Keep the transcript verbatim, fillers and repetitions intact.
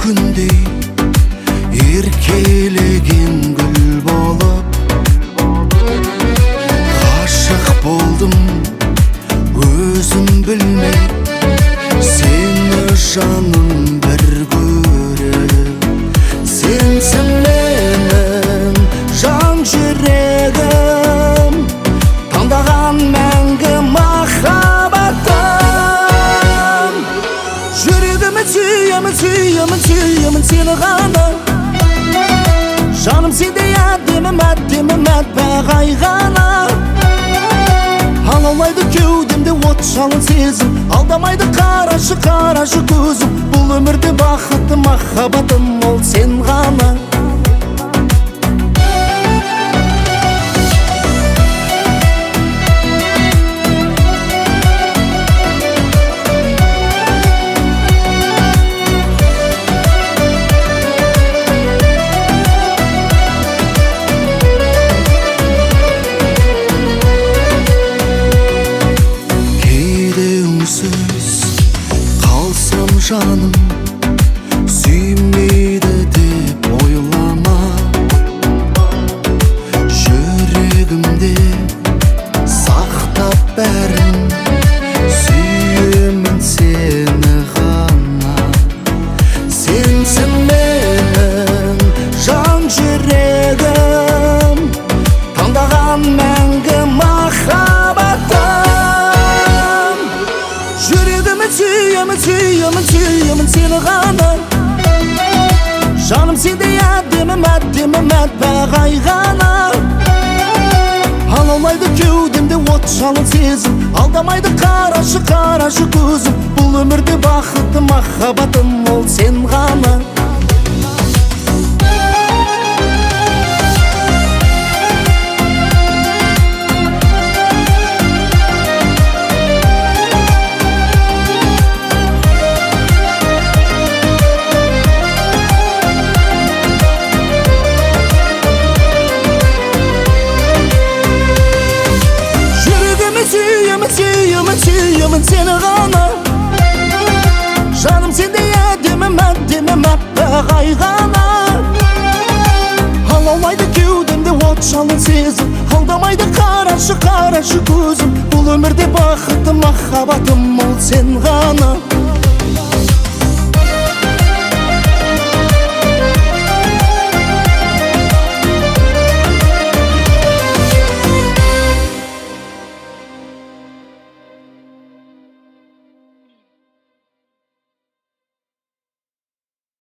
күндей еркелеген гүл болып ғашық болдым өзім білмей сені жаным бір көріп сенсің менің жан жүрегім таңдаған мәңгі махаббатым жүрегімін сүйемін сүйемін сүйемін сені ғана жаным сендей әдемі әдемі мәтбағай ғана алаулайды кеудемде от жалын сезім алдамайды қарашы қарашы көзім бұл өмірде бақытты махаббатым ол сен ғана қалсам жаным сүймейді деп ойлама жүрегімде сақтап бәрін сүйемін сені ғана сенсің менің жан жүрегім таңдаған мәңгі махаббатым жүрегімін сүйемін сүйемін сүйемін сені ғана жаным сендей әдемі әдемі мәтбағай ғана алаулайды кеудемде от жалын сезім алдамайды қарашы қарашы көзім бұл өмірде бақытты махаббатым ол сен ғана сүйемін сүйемін сені ғана жаным сендей әдемі әдемі мәппағай ғана алаулайды кеудемде от жалын сезім алдамайды қарашы қарашы көзім бұл өмірде бақытты махаббатым ол сен ғана